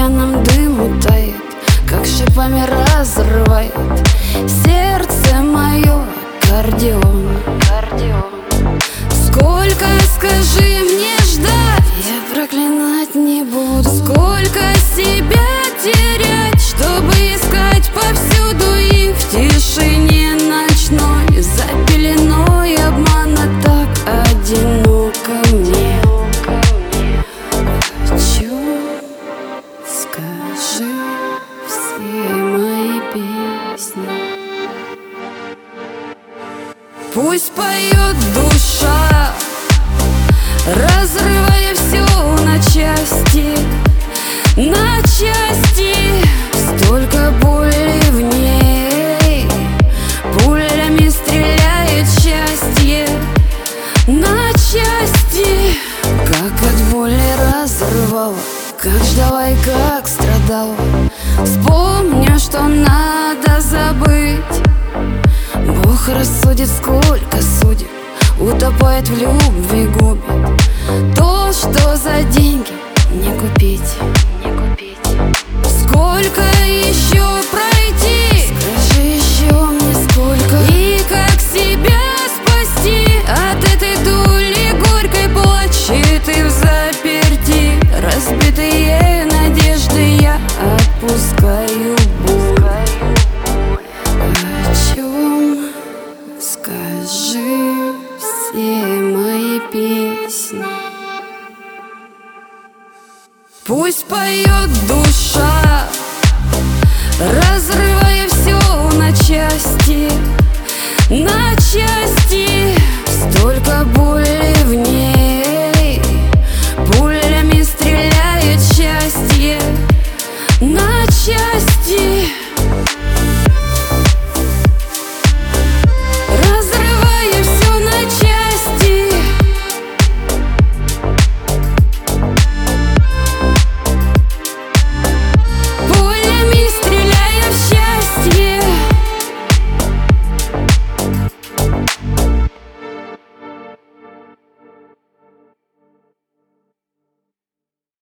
пьяном дыму тает, как шипами разрывает сердце мое аккордеон. Сколько, скажи мне, ждать? Я проклинать не буду. Сколько себя терять, чтобы искать повсюду и в тишине ночной, за пеленой обмана так одиноко мне. Хочу, скажи все мои песни. Пусть поет душа, разрывая все на части, на части. Столько боли в ней, пулями стреляет счастье на части. Как от боли разрывала, как ждала и как страдала. Вспомню, что надо забыть. Бог рассудит, сколько судеб утопает в любви, губит. То, что за деньги не купить. Сколько еще пройти? Скажи еще мне, сколько? И как себя спасти от этой дули горькой плачи ты в заперти? Разбитые надежды я отпускаю боль. О чем, скажи все мои песни. Пусть поет душа, разрывая все на части, на части. Столько боли